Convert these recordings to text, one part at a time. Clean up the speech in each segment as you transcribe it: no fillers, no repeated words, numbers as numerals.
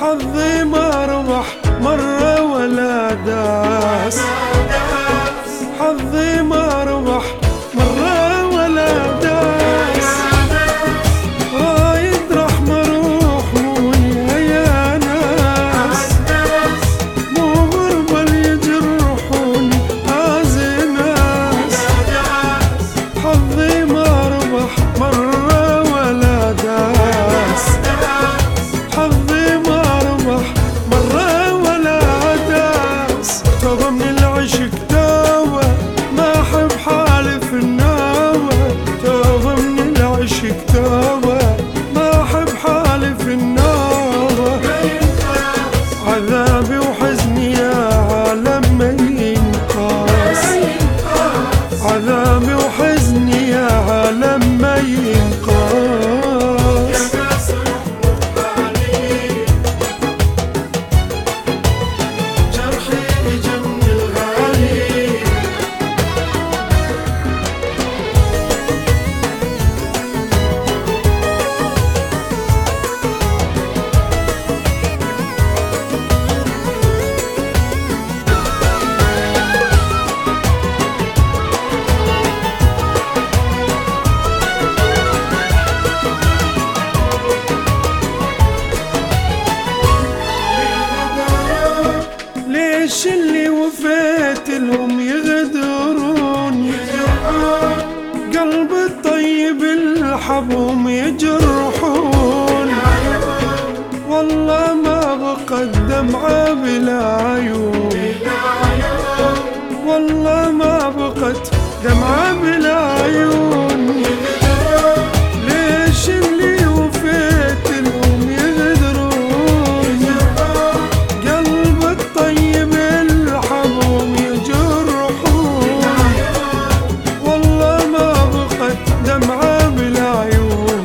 حظي ما ربح مرة ولا داس، حظي ما ربح مرة ولا داس. رايد راح مروح موني يا ناس، مو غربة اللي يجرحوني هازي ناس. حظي ما ربح مرة ولا داس، حظي ما ربح مرة ولا داس. توبة من العشق توبة ما أحب حالي في النوبة، توبة من العشق توبة ما أحب حالي في النوبة. عذابي وحزني يا عالم ما ينقاس، عذابي وحزني يا عالم ما ينقاس. ليش اللي وفيت لهم يغدرون، قلب الطيب الحبهم يجرحون. والله ما بقى الدمعة بلا عيون، والله ما بقت دمعة بلا عيون. ليش اللي وفيت لهم يغدرون، قلب الطيب الحبهم يجرحون. والله ما بقت دمعة بلا عيون،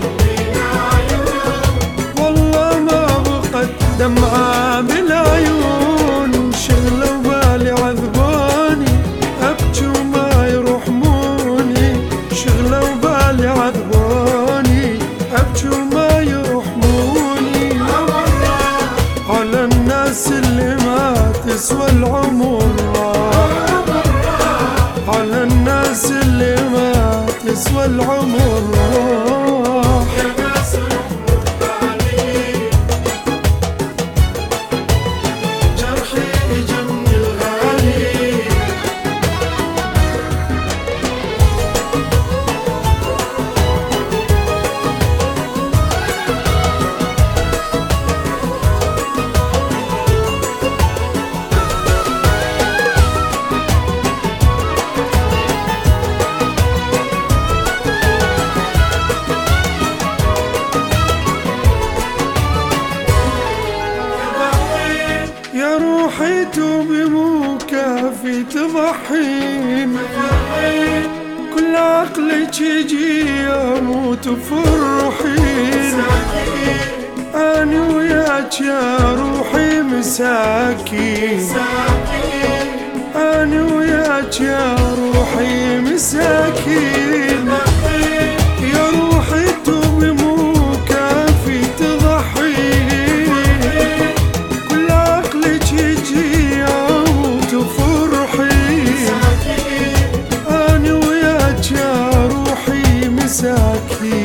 والله ما بقت دمعة بلا عيون. شغلوا بالي عذبوني أبكي وما يرحموني، شغلوا بالي عذبوني أبكي وما يرحموني. على الناس اللي ما تسوى العمر راح، على الناس اللي ما تسوى العمر راح. يا روحي توبي مو كافي تضحين، كل عقلك يجي اموت فرحين. اني وياك يا روحي مساكين، اني وياك يا روحي مساكين. يا روحي توبي مو كافي تضحين، كل عقلك يجي اموت فرحين. اني وياك يا روحي مساكين.